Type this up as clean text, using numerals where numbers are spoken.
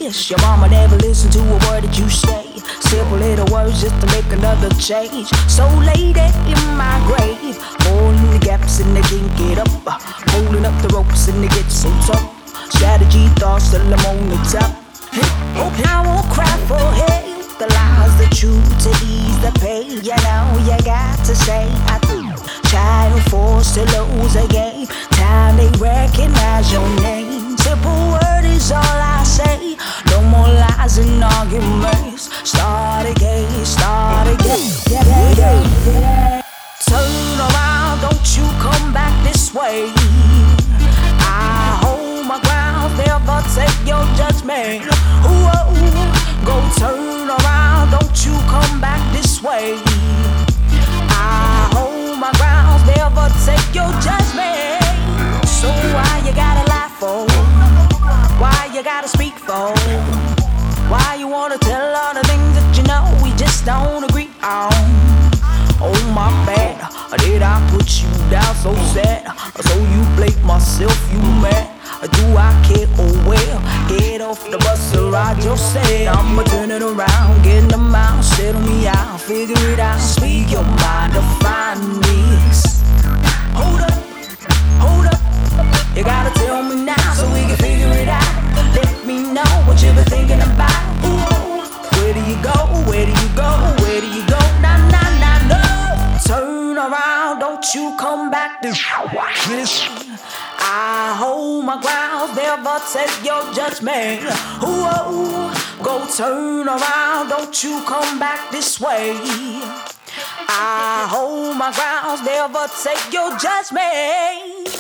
wish your mama never listened to a word that you say. Simple little words just to make another change. So late in my grave, falling the gaps and they can't get up. Holding up the ropes and they get so tough. Strategy thoughts till I'm on the top. I won't cry for help. The lies, the truth, to ease the pain. You know you got to say I do. Child forced to lose a game. Time they recognize your name. Simple word is all I say. No more lies and arguments. Start again, start again. Yeah. Turn around, don't you come back this way. I hold my ground, never take your judgment. Whoa, go turn around, don't you come back this way. I hold my ground, never take your judgment. So why you gotta lie for? Why you gotta speak for? Why you wanna tell all the things that you know we just don't agree on? Oh my bad, did I put you down so sad? So you blame myself, you mad? Do I care? Oh well, get off the bus and ride yourself. I'ma turn it around, get them out, settle me out, figure it out. Speak your mind to find this. Hold up, hold up. You gotta tell me now so we can figure it out. Let me know what you been thinking about. Ooh, where do you go? Where do you go? Where do you go? Nah, nah, nah, no. Turn around, don't you come back this. I hold my ground, never take your judgment. Whoa, go turn around, don't you come back this way. I hold my ground, never take your judgment.